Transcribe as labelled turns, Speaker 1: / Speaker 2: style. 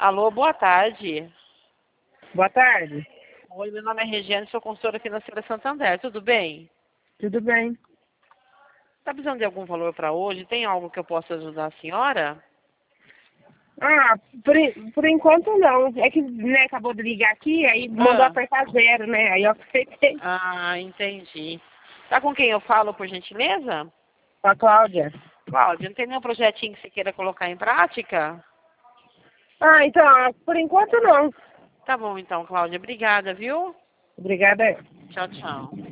Speaker 1: Alô, boa tarde.
Speaker 2: Boa tarde.
Speaker 1: Oi, meu nome é Regiane, sou consultora financeira Santander. Tudo bem?
Speaker 2: Tudo bem?
Speaker 1: Está precisando de algum valor para hoje? Tem algo que eu possa ajudar a senhora?
Speaker 2: Ah, por enquanto não. É que né, acabou de ligar aqui, aí mandou
Speaker 1: Ah,
Speaker 2: apertar zero, né? Aí eu apertei
Speaker 1: entendi. Tá com quem eu falo, por gentileza?
Speaker 2: com a Cláudia.
Speaker 1: Cláudia, não tem nenhum projetinho que você queira colocar em prática?
Speaker 2: Ah, então, por enquanto não.
Speaker 1: Tá bom então, Cláudia. Obrigada, viu?
Speaker 2: Obrigada.
Speaker 1: Tchau, tchau.